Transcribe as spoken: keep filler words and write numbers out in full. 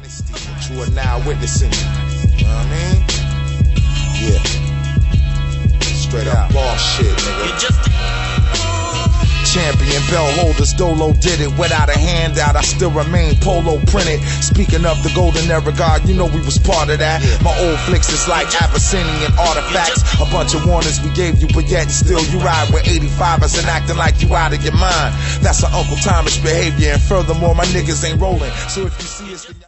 What you are now witnessing. You know what I mean? Yeah. Straight up boss shit, nigga. Champion belt holders, Dolo did it without a handout. I still remain polo printed. Speaking of the golden era, God, you know we was part of that. My old flicks is like Abyssinian artifacts. A bunch of warnings we gave you, but yet still you ride with eighty-fivers and acting like you out of your mind. That's an Uncle Thomas behavior, and furthermore, my niggas ain't rolling. So if you see us.